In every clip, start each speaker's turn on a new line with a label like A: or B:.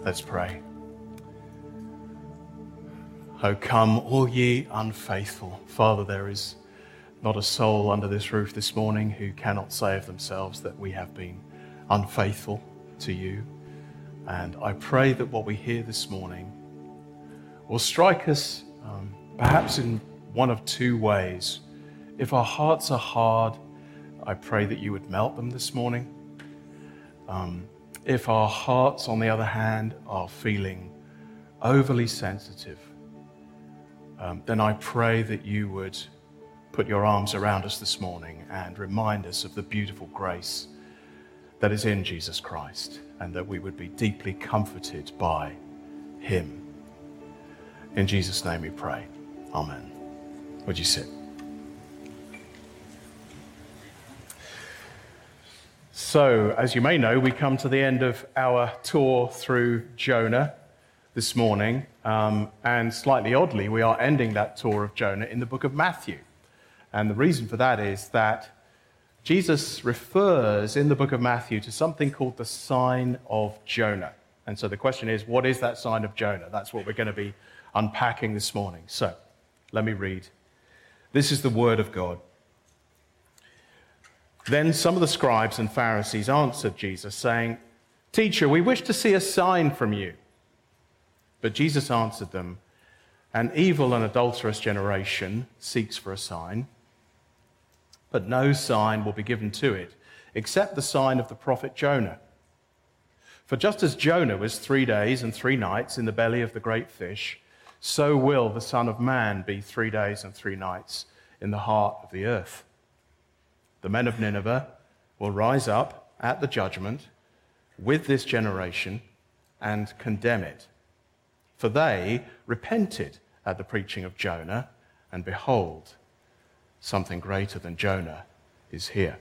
A: Let's pray. Oh, come, all ye unfaithful. Father, there is not a soul under this roof this morning who cannot say of themselves that we have been unfaithful to you. And I pray that what we hear this morning will strike us perhaps in one of two ways. If our hearts are hard, I pray that you would melt them this morning. If our hearts, on the other hand, are feeling overly sensitive, then I pray that you would put your arms around us this morning and remind us of the beautiful grace that is in Jesus Christ, and that we would be deeply comforted by him. In Jesus' name we pray. Amen. Would you sit? So, as you may know, we come to the end of our tour through Jonah this morning, and slightly oddly, we are ending that tour of Jonah in the book of Matthew. And the reason for that is that Jesus refers in the book of Matthew to something called the sign of Jonah. And so the question is, what is that sign of Jonah? That's what we're going to be unpacking this morning. So, let me read. This is the word of God. Then some of the scribes and Pharisees answered Jesus, saying, "Teacher, we wish to see a sign from you." But Jesus answered them, "An evil and adulterous generation seeks for a sign, but no sign will be given to it, except the sign of the prophet Jonah. For just as Jonah was 3 days and 3 nights in the belly of the great fish, so will the Son of Man be 3 days and 3 nights in the heart of the earth. The men of Nineveh will rise up at the judgment with this generation and condemn it. For they repented at the preaching of Jonah, and behold, something greater than Jonah is here."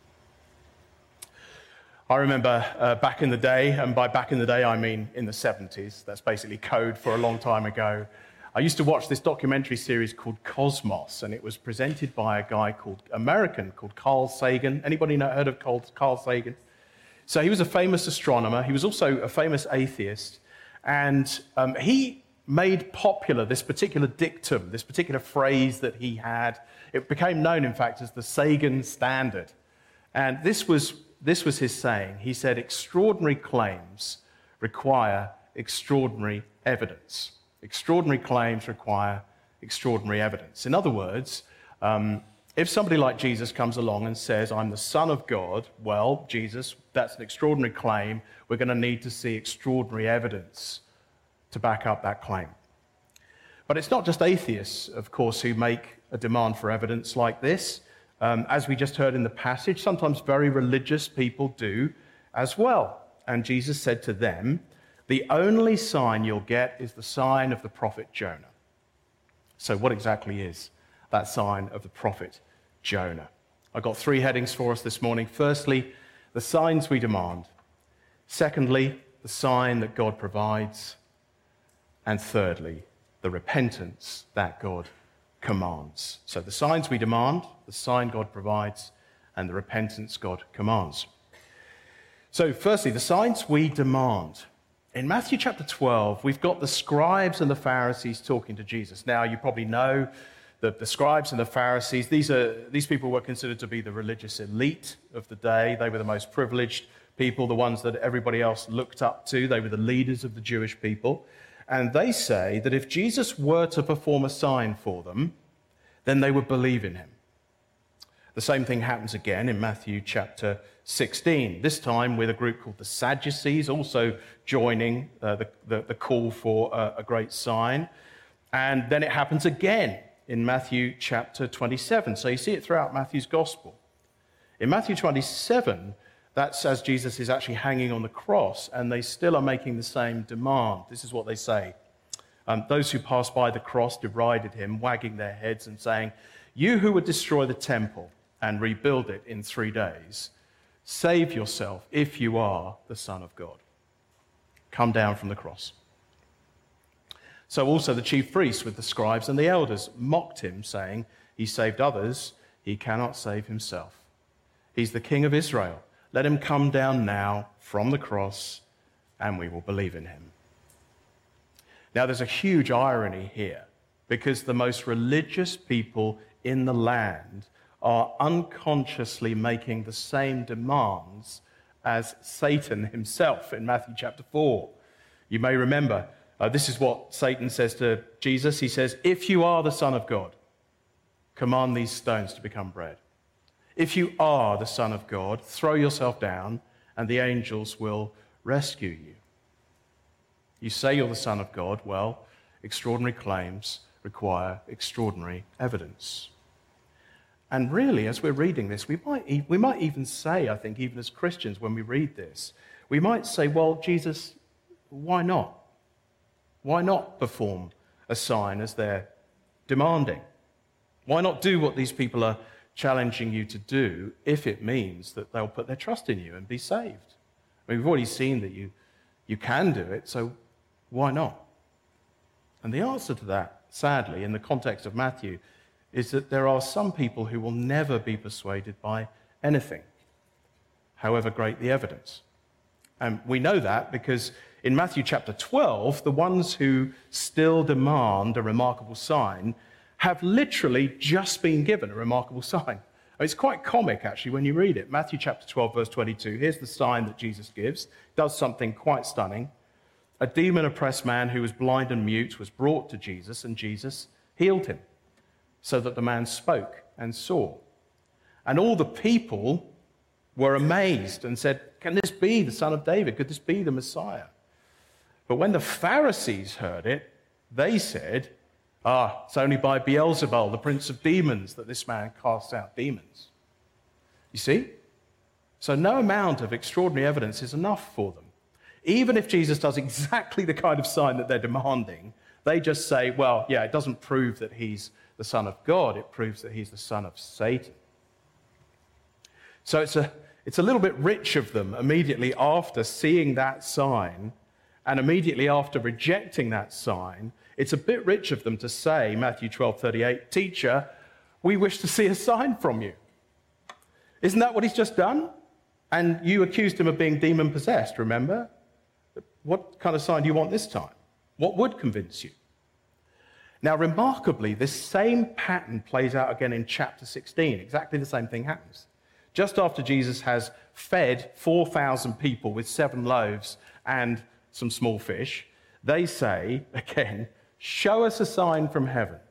A: I remember back in the day, and by back in the day I mean in the 70s, that's basically code for a long time ago, I used to watch this documentary series called Cosmos, and it was presented by a American called Carl Sagan. Anybody heard of Carl Sagan? So he was a famous astronomer. He was also a famous atheist, and he made popular this particular dictum, this particular phrase that he had. It became known, in fact, as the Sagan Standard. And this was his saying. He said, "Extraordinary claims require extraordinary evidence. Extraordinary claims require extraordinary evidence." In other words, if somebody like Jesus comes along and says, "I'm the Son of God," well, Jesus, that's an extraordinary claim. We're going to need to see extraordinary evidence to back up that claim. But it's not just atheists, of course, who make a demand for evidence like this. As we just heard in the passage, sometimes very religious people do as well. And Jesus said to them, "The only sign you'll get is the sign of the prophet Jonah." So what exactly is that sign of the prophet Jonah? I've got 3 headings for us this morning. Firstly, the signs we demand. Secondly, the sign that God provides. And thirdly, the repentance that God commands. So the signs we demand, the sign God provides, and the repentance God commands. So firstly, the signs we demand. In Matthew chapter 12, we've got the scribes and the Pharisees talking to Jesus. Now, you probably know that the scribes and the Pharisees, these people were considered to be the religious elite of the day. They were the most privileged people, the ones that everybody else looked up to. They were the leaders of the Jewish people. And they say that if Jesus were to perform a sign for them, then they would believe in him. The same thing happens again in Matthew chapter 16, this time with a group called the Sadducees, also joining the call for a great sign. And then it happens again in Matthew chapter 27. So you see it throughout Matthew's gospel. In Matthew 27, that's as Jesus is actually hanging on the cross, and they still are making the same demand. This is what they say. Those who passed by the cross derided him, wagging their heads and saying, "You who would destroy the temple and rebuild it in 3 days, save yourself if you are the Son of God. Come down from the cross." So also the chief priests with the scribes and the elders mocked him, saying, "He saved others, he cannot save himself. He's the King of Israel. Let him come down now from the cross and we will believe in him. Now, there's a huge irony here, because the most religious people in the land are unconsciously making the same demands as Satan himself in Matthew chapter 4. You may remember, this is what Satan says to Jesus. He says, "If you are the Son of God, command these stones to become bread. If you are the Son of God, throw yourself down, and the angels will rescue you." You say you're the Son of God. Well, extraordinary claims require extraordinary evidence. And really, as we're reading this, we might even say, I think, even as Christians, when we read this, we might say, well, Jesus, why not? Why not perform a sign as they're demanding? Why not do what these people are challenging you to do if it means that they'll put their trust in you and be saved? I mean, we've already seen that you can do it, so why not? And the answer to that, sadly, in the context of Matthew, is that there are some people who will never be persuaded by anything, however great the evidence. And we know that because in Matthew chapter 12, the ones who still demand a remarkable sign have literally just been given a remarkable sign. It's quite comic, actually, when you read it. Matthew chapter 12, verse 22, here's the sign that Jesus gives, does something quite stunning. A demon-oppressed man who was blind and mute was brought to Jesus, and Jesus healed him, so that the man spoke and saw. And all the people were amazed and said, "Can this be the Son of David? Could this be the Messiah?" But when the Pharisees heard it, they said, it's only by Beelzebul, the prince of demons, that this man casts out demons. You see? So no amount of extraordinary evidence is enough for them. Even if Jesus does exactly the kind of sign that they're demanding, they just say, well, yeah, it doesn't prove that he's the Son of God, it proves that he's the son of Satan. So it's a little bit rich of them immediately after seeing that sign and immediately after rejecting that sign, it's a bit rich of them to say, Matthew 12:38, "Teacher, we wish to see a sign from you." Isn't that what he's just done? And you accused him of being demon-possessed, remember? What kind of sign do you want this time? What would convince you? Now, remarkably, this same pattern plays out again in chapter 16. Exactly the same thing happens. Just after Jesus has fed 4,000 people with 7 loaves and some small fish, they say, again, "Show us a sign from heaven."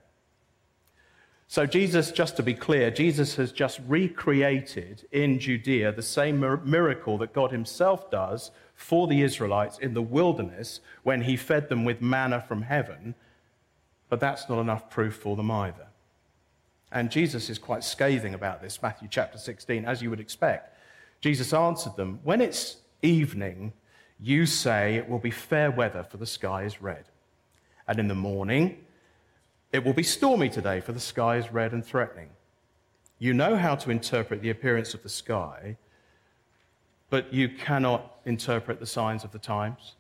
A: So Jesus, just to be clear, Jesus has just recreated in Judea the same miracle that God himself does for the Israelites in the wilderness when he fed them with manna from heaven. But that's not enough proof for them either. And Jesus is quite scathing about this, Matthew chapter 16, as you would expect. Jesus answered them, "When it's evening, you say it will be fair weather, for the sky is red. And in the morning, it will be stormy today, for the sky is red and threatening. You know how to interpret the appearance of the sky, but you cannot interpret the signs of the times."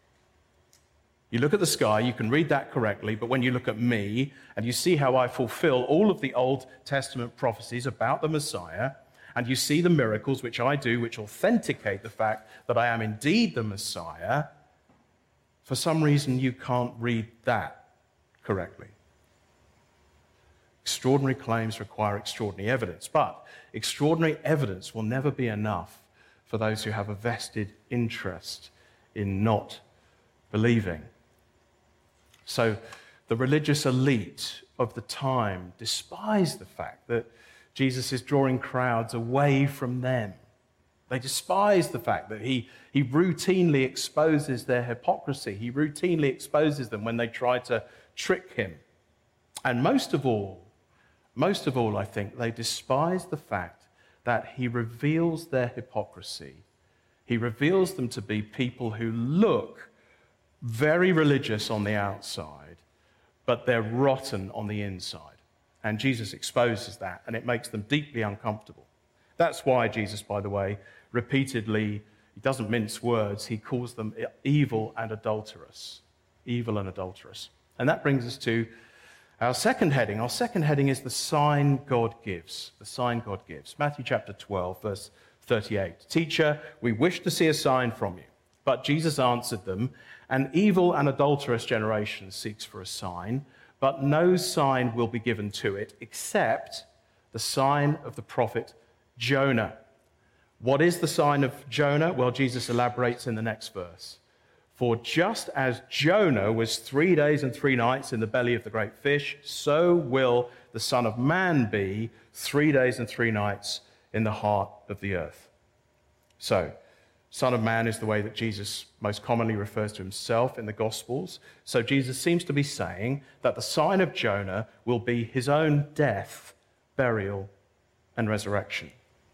A: You look at the sky, you can read that correctly, but when you look at me and you see how I fulfill all of the Old Testament prophecies about the Messiah, and you see the miracles which I do, which authenticate the fact that I am indeed the Messiah, for some reason you can't read that correctly. Extraordinary claims require extraordinary evidence, but extraordinary evidence will never be enough for those who have a vested interest in not believing. So the religious elite of the time despised the fact that Jesus is drawing crowds away from them. They despise the fact that he routinely exposes their hypocrisy. He routinely exposes them when they try to trick him. And most of all, I think, they despise the fact that he reveals their hypocrisy. He reveals them to be people who look very religious on the outside, but they're rotten on the inside. And Jesus exposes that, and it makes them deeply uncomfortable. That's why Jesus, by the way, repeatedly, he doesn't mince words, he calls them evil and adulterous. Evil and adulterous. And that brings us to our second heading. Our second heading is the sign God gives. The sign God gives. Matthew chapter 12, verse 38. "Teacher, we wish to see a sign from you." But Jesus answered them, "An evil and adulterous generation seeks for a sign, but no sign will be given to it except the sign of the prophet Jonah." What is the sign of Jonah? Well, Jesus elaborates in the next verse. "For just as Jonah was 3 days and 3 nights in the belly of the great fish, so will the Son of Man be 3 days and 3 nights in the heart of the earth." So, Son of Man is the way that Jesus most commonly refers to himself in the Gospels. So Jesus seems to be saying that the sign of Jonah will be his own death, burial, and resurrection.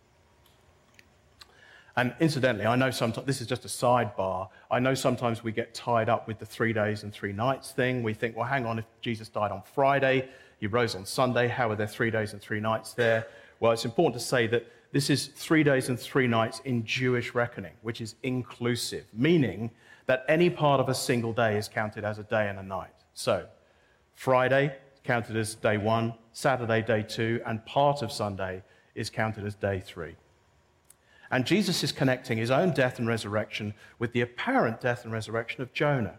A: And incidentally, I know sometimes, this is just a sidebar, I know sometimes we get tied up with the 3 days and 3 nights thing. We think, well, hang on, if Jesus died on Friday, he rose on Sunday, how are there 3 days and 3 nights there? Well, it's important to say that this is 3 days and 3 nights in Jewish reckoning, which is inclusive, meaning that any part of a single day is counted as a day and a night. So, Friday counted as day 1, Saturday day 2, and part of Sunday is counted as day 3. And Jesus is connecting his own death and resurrection with the apparent death and resurrection of Jonah.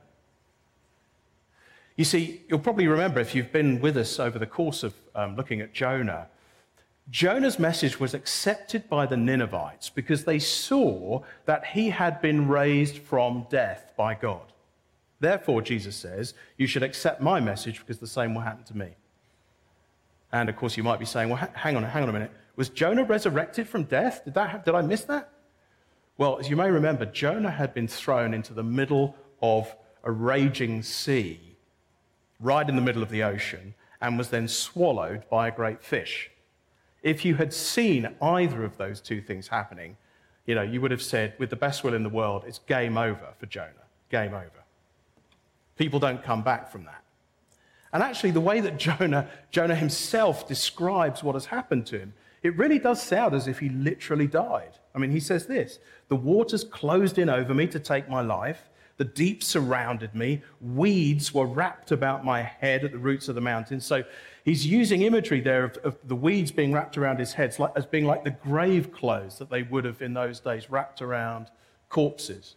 A: You see, you'll probably remember if you've been with us over the course of looking at Jonah, Jonah's message was accepted by the Ninevites because they saw that he had been raised from death by God. Therefore, Jesus says, you should accept my message because the same will happen to me. And of course, you might be saying, well, hang on a minute. Was Jonah resurrected from death? Did I miss that? Well, as you may remember, Jonah had been thrown into the middle of a raging sea, right in the middle of the ocean, and was then swallowed by a great fish. If you had seen either of those two things happening, you would have said, with the best will in the world, it's game over for Jonah. Game over. People don't come back from that. And actually, the way that Jonah himself describes what has happened to him, it really does sound as if he literally died. I mean, he says this, "The waters closed in over me to take my life. The deep surrounded me. Weeds were wrapped about my head at the roots of the mountains." So he's using imagery there of the weeds being wrapped around his head as being like the grave clothes that they would have in those days wrapped around corpses.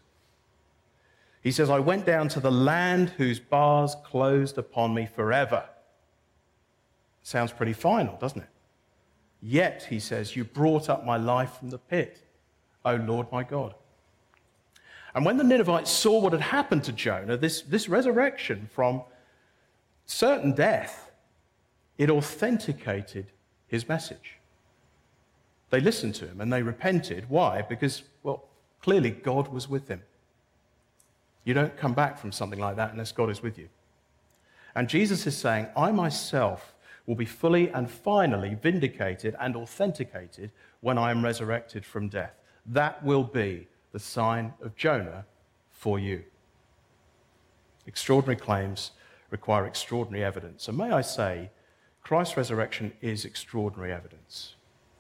A: He says, "I went down to the land whose bars closed upon me forever." Sounds pretty final, doesn't it? "Yet," he says, "you brought up my life from the pit, O Lord my God." And when the Ninevites saw what had happened to Jonah, this resurrection from certain death, it authenticated his message. They listened to him and they repented. Why? Because, well, clearly God was with him. You don't come back from something like that unless God is with you. And Jesus is saying, I myself will be fully and finally vindicated and authenticated when I am resurrected from death. That will be the sign of Jonah for you. Extraordinary claims require extraordinary evidence. And may I say, Christ's resurrection is extraordinary evidence.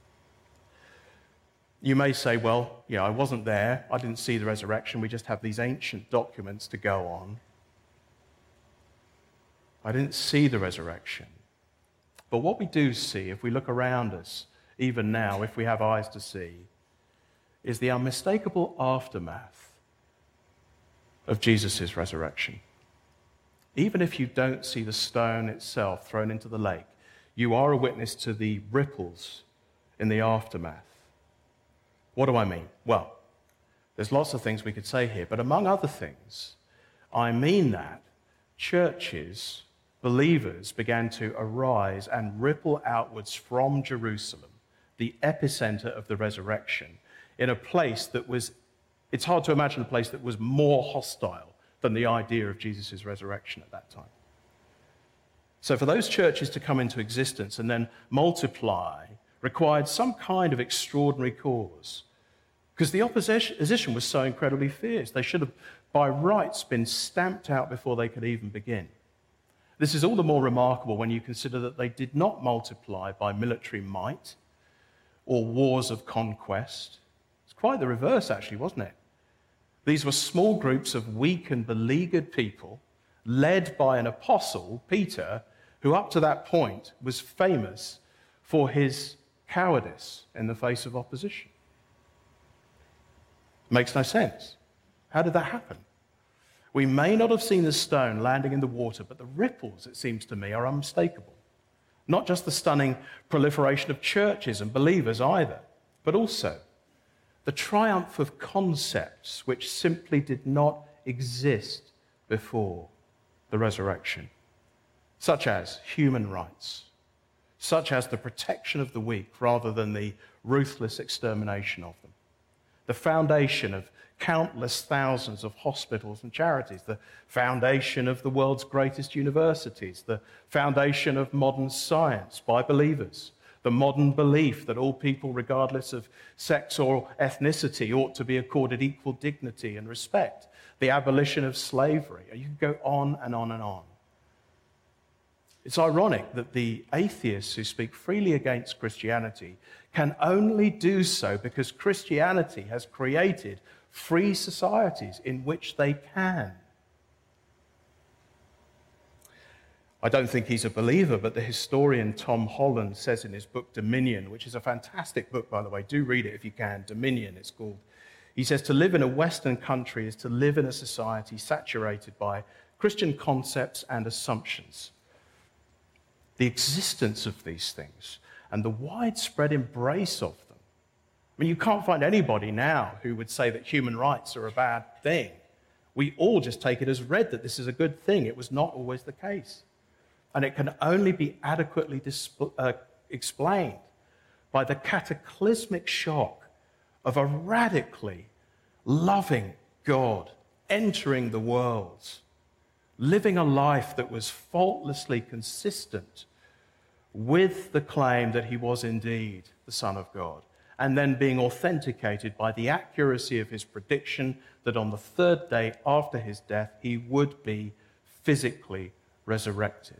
A: You may say, well, I wasn't there. I didn't see the resurrection. We just have these ancient documents to go on. I didn't see the resurrection. But what we do see, if we look around us, even now, if we have eyes to see, is the unmistakable aftermath of Jesus' resurrection. Even if you don't see the stone itself thrown into the lake, you are a witness to the ripples in the aftermath. What do I mean? Well, there's lots of things we could say here, but among other things, I mean that churches, believers began to arise and ripple outwards from Jerusalem, the epicenter of the resurrection, in a place that was, it's hard to imagine a place that was more hostile than the idea of Jesus' resurrection at that time. So for those churches to come into existence and then multiply required some kind of extraordinary cause, because the opposition was so incredibly fierce. They should have, by rights, been stamped out before they could even begin. This is all the more remarkable when you consider that they did not multiply by military might or wars of conquest. It's quite the reverse, actually, wasn't it? These were small groups of weak and beleaguered people led by an apostle, Peter, who up to that point was famous for his cowardice in the face of opposition. Makes no sense. How did that happen? We may not have seen the stone landing in the water, but the ripples, it seems to me, are unmistakable. Not just the stunning proliferation of churches and believers either, but also the triumph of concepts which simply did not exist before the resurrection, such as human rights, such as the protection of the weak rather than the ruthless extermination of them, the foundation of countless thousands of hospitals and charities, the foundation of the world's greatest universities, the foundation of modern science by believers, the modern belief that all people, regardless of sex or ethnicity, ought to be accorded equal dignity and respect, the abolition of slavery. You can go on and on and on. It's ironic that the atheists who speak freely against Christianity can only do so because Christianity has created free societies in which they can. I don't think he's a believer, but the historian Tom Holland says in his book Dominion, which is a fantastic book, by the way, do read it if you can, Dominion it's called. He says to live in a Western country is to live in a society saturated by Christian concepts and assumptions. The existence of these things and the widespread embrace of them. I mean, you can't find anybody now who would say that human rights are a bad thing. We all just take it as read that this is a good thing. It was not always the case. And it can only be adequately explained by the cataclysmic shock of a radically loving God entering the world, living a life that was faultlessly consistent with the claim that he was indeed the Son of God, and then being authenticated by the accuracy of his prediction that on the third day after his death, he would be physically resurrected.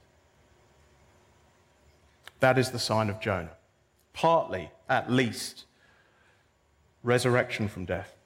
A: That is the sign of Jonah. Partly, at least, resurrection from death.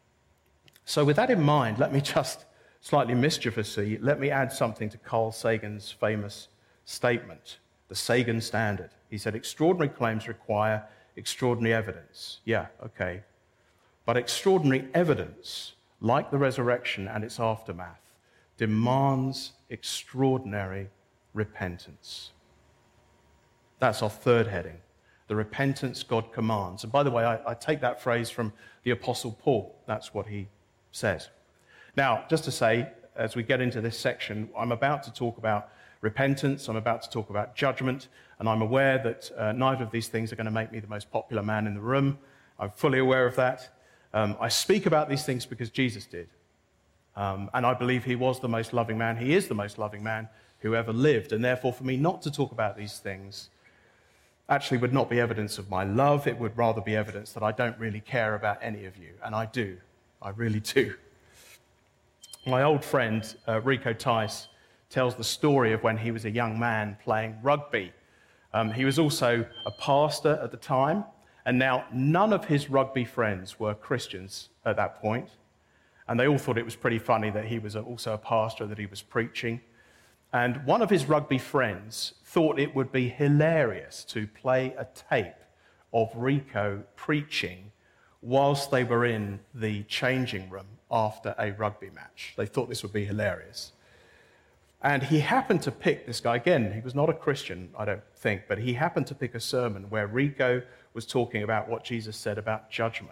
A: So with that in mind, let me just, slightly mischievously, let me add something to Carl Sagan's famous statement, the Sagan standard. He said, extraordinary claims require extraordinary evidence. Yeah, okay. But extraordinary evidence, like the resurrection and its aftermath, demands extraordinary repentance. That's our third heading, the repentance God commands. And by the way, I take that phrase from the Apostle Paul. That's what he says. Now, just to say, as we get into this section, I'm about to talk about repentance, I'm about to talk about judgment, and I'm aware that neither of these things are going to make me the most popular man in the room. I'm fully aware of that. I speak about these things because Jesus did. And I believe he was the most loving man. He is the most loving man who ever lived. And therefore, for me not to talk about these things actually would not be evidence of my love. It would rather be evidence that I don't really care about any of you. And I do. I really do. My old friend, Rico Tice, tells the story of when he was a young man playing rugby. He was also a pastor at the time, and now none of his rugby friends were Christians at that point, and they all thought it was pretty funny that he was also a pastor, that he was preaching. And one of his rugby friends thought it would be hilarious to play a tape of Rico preaching whilst they were in the changing room after a rugby match. They thought this would be hilarious. And he happened to pick this guy, again, he was not a Christian, I don't think, but he happened to pick a sermon where Rico was talking about what Jesus said about judgment.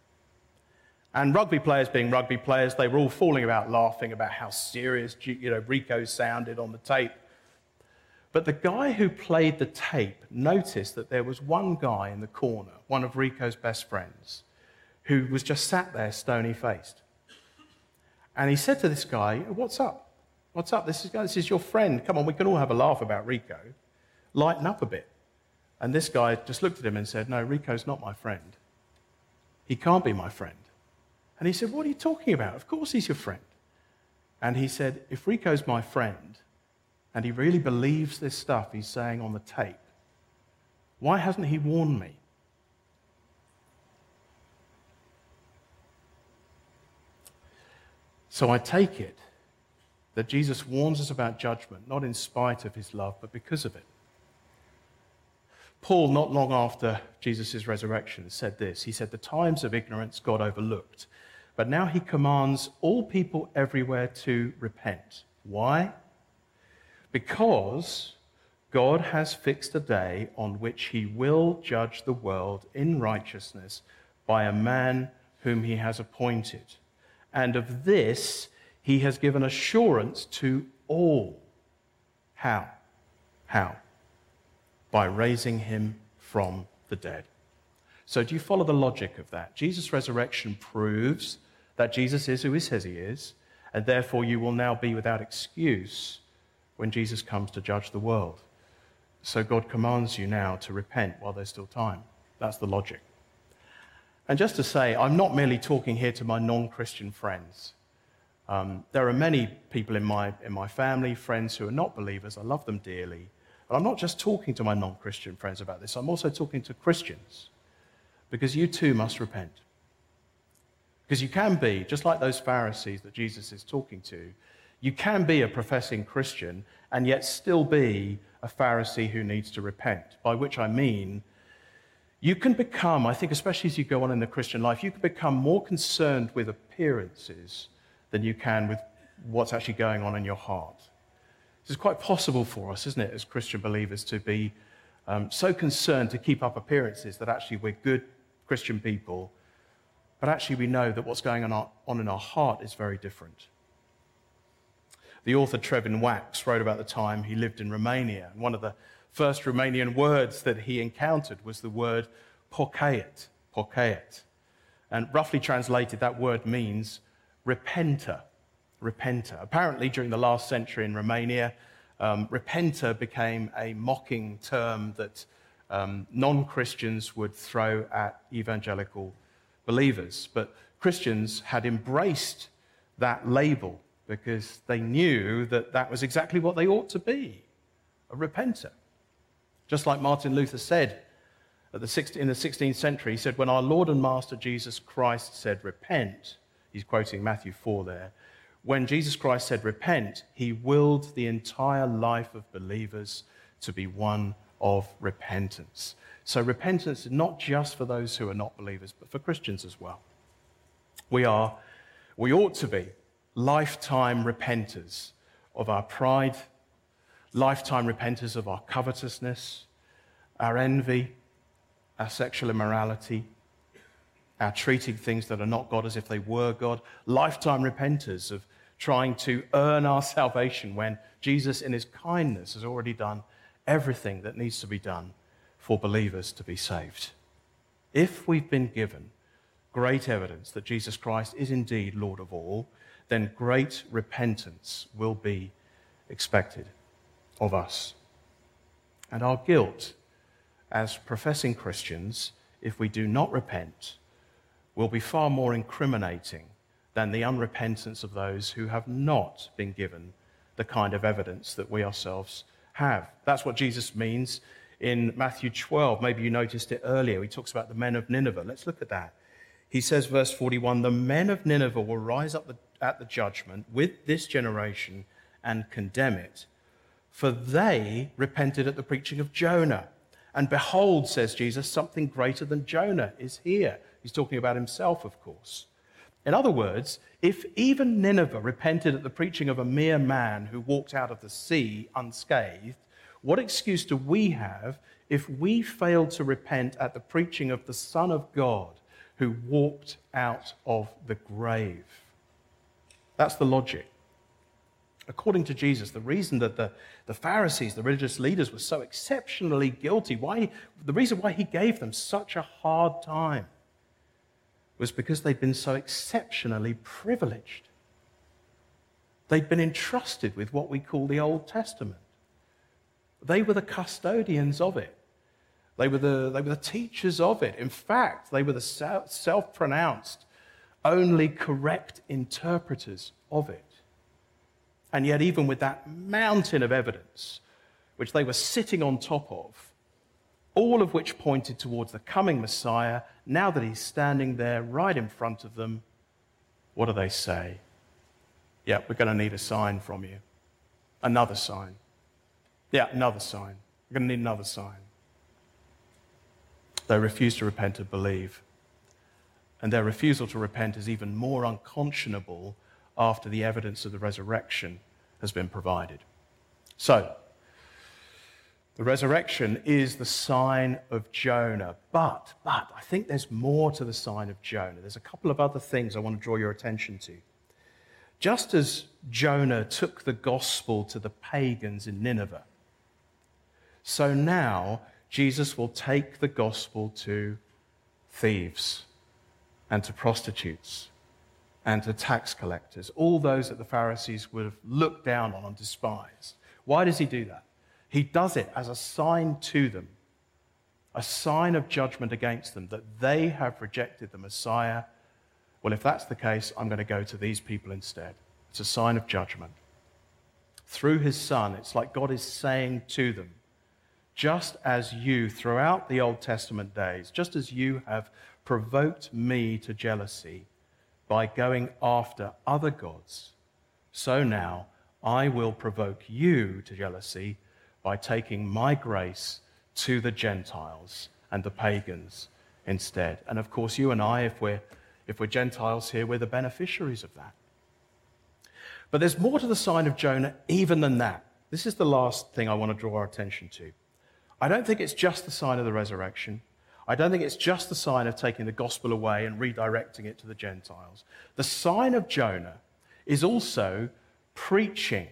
A: And rugby players being rugby players, they were all falling about laughing about how serious Rico sounded on the tape. But the guy who played the tape noticed that there was one guy in the corner, one of Rico's best friends, who was just sat there stony-faced. And he said to this guy, what's up? What's up? This is your friend. Come on, we can all have a laugh about Rico. Lighten up a bit. And this guy just looked at him and said, no, Rico's not my friend. He can't be my friend. And he said, what are you talking about? Of course he's your friend. And he said, if Rico's my friend, and he really believes this stuff he's saying on the tape, why hasn't he warned me? So I take it that Jesus warns us about judgment, not in spite of his love, but because of it. Paul, not long after Jesus' resurrection, said this. He said, the times of ignorance God overlooked, But now he commands all people everywhere to repent. Why? Because God has fixed a day on which he will judge the world in righteousness by a man whom he has appointed. And of this he has given assurance to all. How? How? By raising him from the dead. So do you follow the logic of that? Jesus' resurrection proves that Jesus is who he says he is, and therefore you will now be without excuse when Jesus comes to judge the world. So God commands you now to repent while there's still time. That's the logic. And just to say, I'm not merely talking here to my non-Christian friends. There are many people in my family, friends who are not believers. I love them dearly. But I'm not just talking to my non-Christian friends about this. I'm also talking to Christians, because you too must repent. Because you can be, just like those Pharisees that Jesus is talking to, you can be a professing Christian and yet still be a Pharisee who needs to repent, by which I mean you can become, I think especially as you go on in the Christian life, you can become more concerned with appearances than you can with what's actually going on in your heart. It's quite possible for us, isn't it, as Christian believers, to be so concerned to keep up appearances that actually we're good Christian people, but actually we know that what's going on in our heart is very different. The author Trevin Wax wrote about the time he lived in Romania, and one of the first Romanian words that he encountered was the word pocăit, pocăit. And roughly translated, that word means repenter, repenter. Apparently, during the last century in Romania, repenter became a mocking term that non-Christians would throw at evangelical believers. But Christians had embraced that label because they knew that that was exactly what they ought to be, a repenter. Just like Martin Luther said in the 16th century, he said, when our Lord and Master Jesus Christ said, repent, he's quoting Matthew 4 there, when Jesus Christ said, repent, he willed the entire life of believers to be one of repentance. So repentance is not just for those who are not believers, but for Christians as well. We ought to be lifetime repenters of our pride, lifetime repenters of our covetousness, our envy, our sexual immorality, our treating things that are not God as if they were God, lifetime repenters of trying to earn our salvation when Jesus in his kindness has already done everything that needs to be done for believers to be saved. If we've been given great evidence that Jesus Christ is indeed Lord of all, then great repentance will be expected of us. And our guilt as professing Christians, if we do not repent, will be far more incriminating than the unrepentance of those who have not been given the kind of evidence that we ourselves have. That's what Jesus means in Matthew 12. Maybe you noticed it earlier. He talks about the men of Nineveh. Let's look at that. He says, verse 41, the men of Nineveh will rise up at the judgment with this generation and condemn it, for they repented at the preaching of Jonah. And behold, says Jesus, something greater than Jonah is here. He's talking about himself, of course. In other words, if even Nineveh repented at the preaching of a mere man who walked out of the sea unscathed, what excuse do we have if we failed to repent at the preaching of the Son of God who walked out of the grave? That's the logic. According to Jesus, the reason that the Pharisees, the religious leaders, were so exceptionally guilty, the reason why he gave them such a hard time, was because they'd been so exceptionally privileged. They'd been entrusted with what we call the Old Testament. They were the custodians of it. They were the teachers of it. In fact, they were the self-pronounced, only correct interpreters of it. And yet, even with that mountain of evidence, which they were sitting on top of, all of which pointed towards the coming Messiah, now that he's standing there right in front of them, what do they say? Yeah, we're going to need a sign from you. Another sign. Yeah, another sign. We're going to need another sign. They refuse to repent and believe. And their refusal to repent is even more unconscionable after the evidence of the resurrection has been provided. So, the resurrection is the sign of Jonah. But I think there's more to the sign of Jonah. There's a couple of other things I want to draw your attention to. Just as Jonah took the gospel to the pagans in Nineveh, so now Jesus will take the gospel to thieves and to prostitutes and to tax collectors, all those that the Pharisees would have looked down on and despised. Why does he do that? He does it as a sign to them, a sign of judgment against them, that they have rejected the Messiah. Well, if that's the case, I'm going to go to these people instead. It's a sign of judgment. Through his Son, it's like God is saying to them, just as you, throughout the Old Testament days, just as you have provoked me to jealousy by going after other gods, so now I will provoke you to jealousy by taking my grace to the Gentiles and the pagans instead. And of course, you and I, if we're Gentiles here, we're the beneficiaries of that. But there's more to the sign of Jonah even than that. This is the last thing I want to draw our attention to. I don't think it's just the sign of the resurrection. I don't think it's just the sign of taking the gospel away and redirecting it to the Gentiles. The sign of Jonah is also preaching.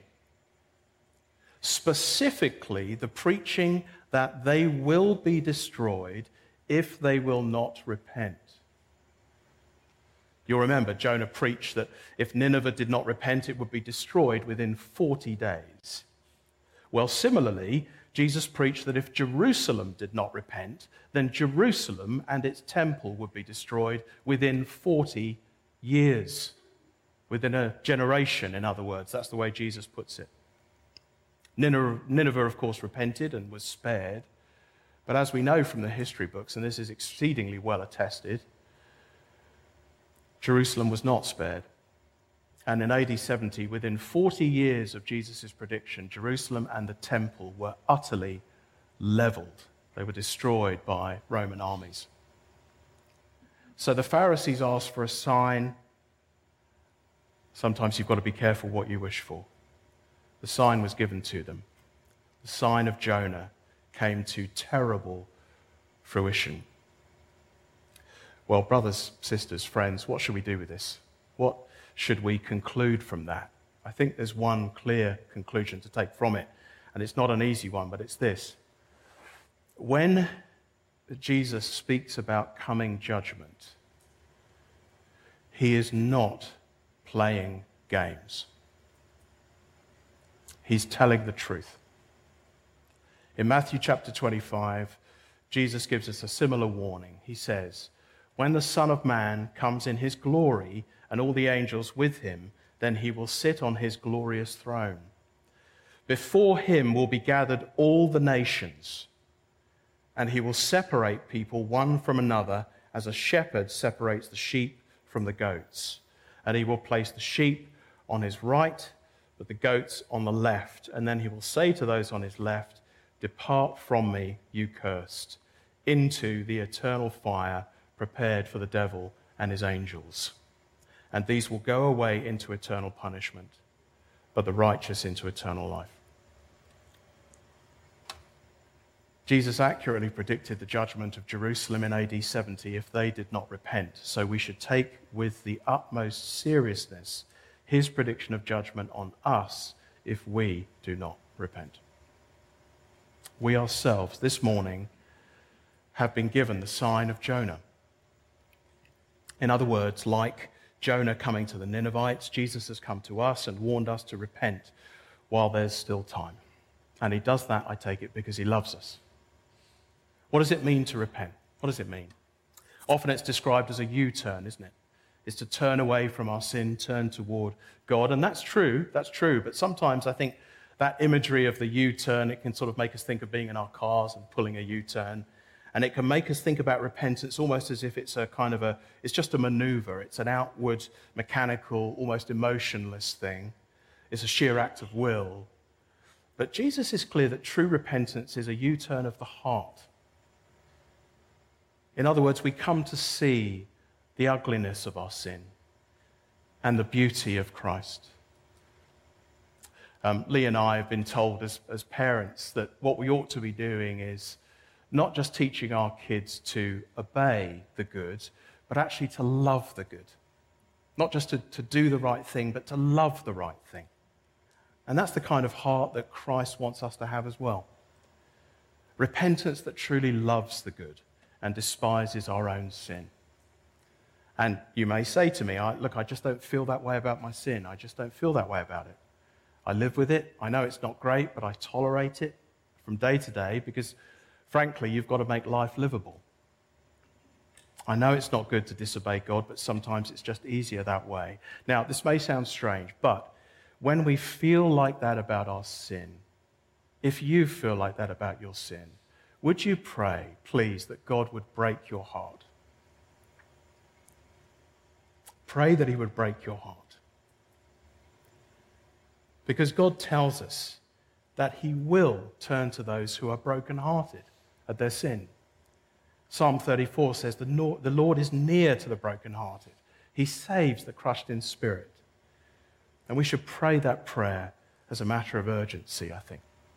A: Specifically, the preaching that they will be destroyed if they will not repent. You'll remember Jonah preached that if Nineveh did not repent, it would be destroyed within 40 days. Well, similarly, Jesus preached that if Jerusalem did not repent, then Jerusalem and its temple would be destroyed within 40 years. Within a generation, in other words. That's the way Jesus puts it. Nineveh, of course, repented and was spared. But as we know from the history books, and this is exceedingly well attested, Jerusalem was not spared. And in AD 70, within 40 years of Jesus' prediction, Jerusalem and the temple were utterly leveled. They were destroyed by Roman armies. So the Pharisees asked for a sign. Sometimes you've got to be careful what you wish for. The sign was given to them. The sign of Jonah came to terrible fruition. Well, brothers, sisters, friends, what should we do with this? What should we conclude from that? I think there's one clear conclusion to take from it, and it's not an easy one, but it's this. When Jesus speaks about coming judgment, he is not playing games. He's telling the truth. In Matthew chapter 25, Jesus gives us a similar warning. He says, "When the Son of Man comes in his glory and all the angels with him, then he will sit on his glorious throne. Before him will be gathered all the nations, and he will separate people one from another as a shepherd separates the sheep from the goats. And he will place the sheep on his right, but the goats on the left. And then he will say to those on his left, 'Depart from me, you cursed, into the eternal fire prepared for the devil and his angels. And these will go away into eternal punishment, but the righteous into eternal life.'" Jesus accurately predicted the judgment of Jerusalem in AD 70 if they did not repent. So we should take with the utmost seriousness his prediction of judgment on us if we do not repent. We ourselves, this morning, have been given the sign of Jonah. In other words, like Jonah coming to the Ninevites, Jesus has come to us and warned us to repent while there's still time. And he does that, I take it, because he loves us. What does it mean to repent? What does it mean? Often it's described as a U-turn, isn't it? It's to turn away from our sin, turn toward God. And that's true, but sometimes I think that imagery of the U-turn, it can sort of make us think of being in our cars and pulling a U-turn. And it can make us think about repentance almost as if it's it's just a maneuver. It's an outward, mechanical, almost emotionless thing. It's a sheer act of will. But Jesus is clear that true repentance is a U-turn of the heart. In other words, we come to see the ugliness of our sin, and the beauty of Christ. Lee and I have been told as parents that what we ought to be doing is not just teaching our kids to obey the good, but actually to love the good. Not just to do the right thing, but to love the right thing. And that's the kind of heart that Christ wants us to have as well. Repentance that truly loves the good and despises our own sin. And you may say to me, look, I just don't feel that way about my sin. I just don't feel that way about it. I live with it. I know it's not great, but I tolerate it from day to day because, frankly, you've got to make life livable. I know it's not good to disobey God, but sometimes it's just easier that way. Now, this may sound strange, but when we feel like that about our sin, if you feel like that about your sin, would you pray, please, that God would break your heart? Pray that he would break your heart. Because God tells us that he will turn to those who are brokenhearted at their sin. Psalm 34 says, the Lord is near to the brokenhearted. He saves the crushed in spirit. And we should pray that prayer as a matter of urgency, I think.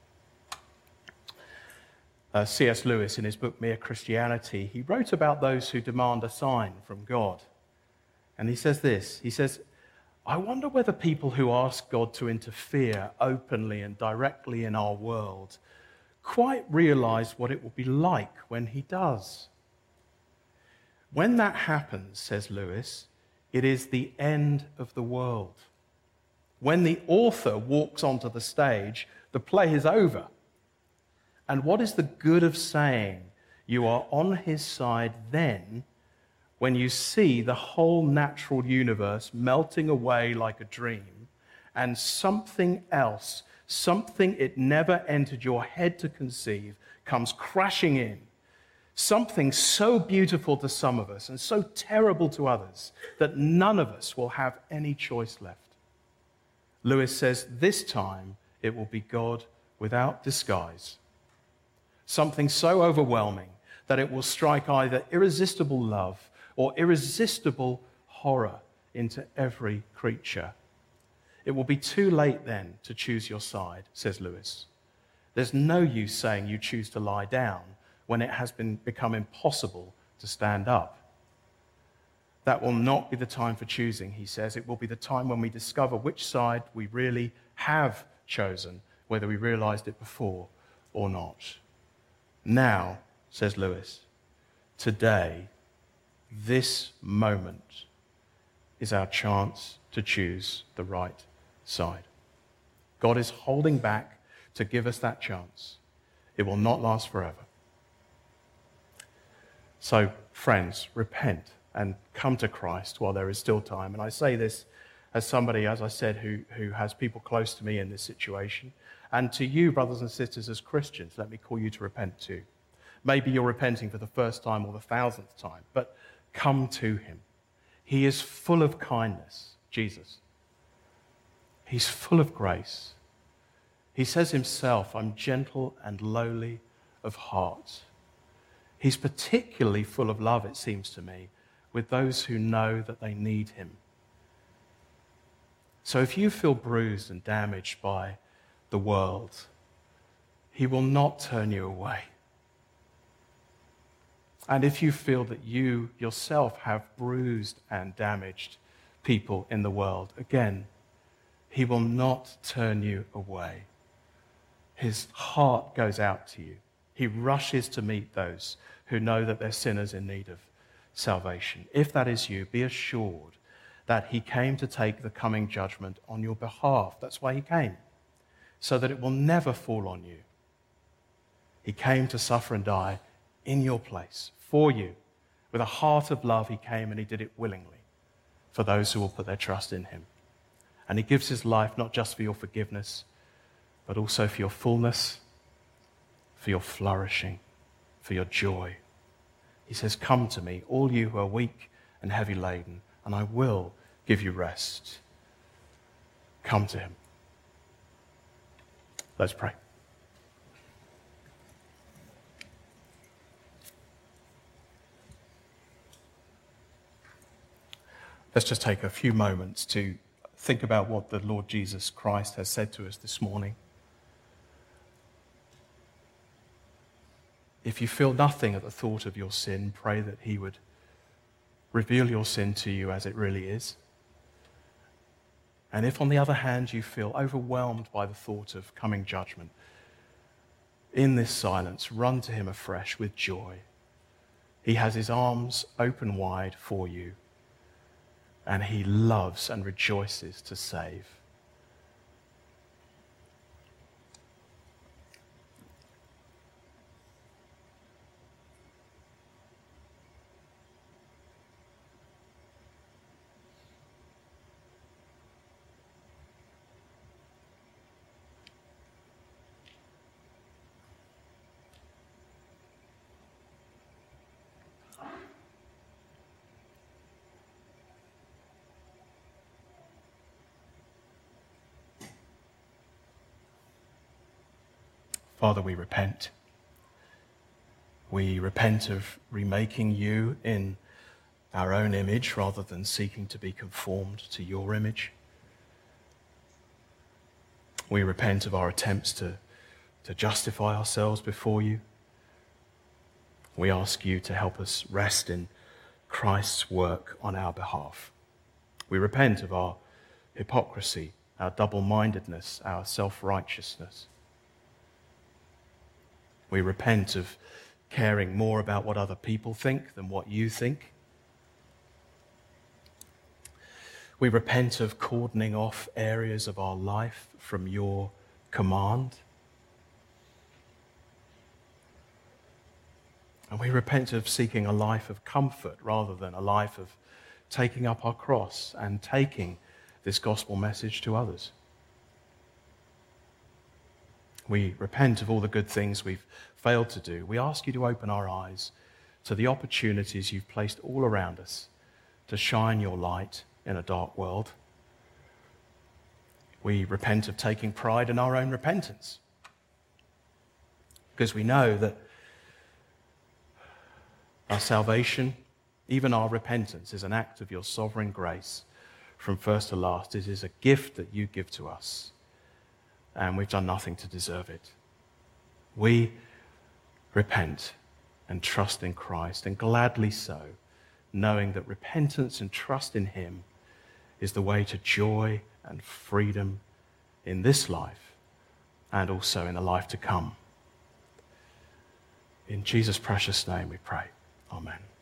A: C.S. Lewis, in his book Mere Christianity, he wrote about those who demand a sign from God. And he says this, he says, I wonder whether people who ask God to interfere openly and directly in our world quite realize what it will be like when he does. When that happens, says Lewis, it is the end of the world. When the author walks onto the stage, the play is over. And what is the good of saying you are on his side then, when you see the whole natural universe melting away like a dream, and something else, something it never entered your head to conceive, comes crashing in? Something so beautiful to some of us and so terrible to others that none of us will have any choice left. Lewis says this time it will be God without disguise. Something so overwhelming that it will strike either irresistible love or irresistible horror into every creature. It will be too late then to choose your side, says Lewis. There's no use saying you choose to lie down when it has become impossible to stand up. That will not be the time for choosing, he says. It will be the time when we discover which side we really have chosen, whether we realized it before or not. Now, says Lewis, today, this moment is our chance to choose the right side. God is holding back to give us that chance. It will not last forever. So, friends, repent and come to Christ while there is still time. And I say this as somebody, as I said, who has people close to me in this situation. And to you, brothers and sisters, as Christians, let me call you to repent too. Maybe you're repenting for the first time or the 1,000th time, but come to him. He is full of kindness, Jesus. He's full of grace. He says himself, I'm gentle and lowly of heart. He's particularly full of love, it seems to me, with those who know that they need him. So if you feel bruised and damaged by the world, he will not turn you away. And if you feel that you yourself have bruised and damaged people in the world, again, he will not turn you away. His heart goes out to you. He rushes to meet those who know that they're sinners in need of salvation. If that is you, be assured that he came to take the coming judgment on your behalf. That's why he came, so that it will never fall on you. He came to suffer and die in your place, for you. With a heart of love, he came and he did it willingly for those who will put their trust in him. And he gives his life not just for your forgiveness, but also for your fullness, for your flourishing, for your joy. He says, come to me, all you who are weak and heavy laden, and I will give you rest. Come to him. Let's pray. Let's just take a few moments to think about what the Lord Jesus Christ has said to us this morning. If you feel nothing at the thought of your sin, pray that he would reveal your sin to you as it really is. And if, on the other hand, you feel overwhelmed by the thought of coming judgment, in this silence, run to him afresh with joy. He has his arms open wide for you, and he loves and rejoices to save. Father, we repent. We repent of remaking you in our own image rather than seeking to be conformed to your image. We repent of our attempts to justify ourselves before you. We ask you to help us rest in Christ's work on our behalf. We repent of our hypocrisy, our double-mindedness, our self-righteousness. We repent of caring more about what other people think than what you think. We repent of cordoning off areas of our life from your command. And we repent of seeking a life of comfort rather than a life of taking up our cross and taking this gospel message to others. We repent of all the good things we've failed to do. We ask you to open our eyes to the opportunities you've placed all around us to shine your light in a dark world. We repent of taking pride in our own repentance, because we know that our salvation, even our repentance, is an act of your sovereign grace from first to last. It is a gift that you give to us, and we've done nothing to deserve it. We repent and trust in Christ, and gladly so, knowing that repentance and trust in him is the way to joy and freedom in this life and also in the life to come. In Jesus' precious name we pray. Amen.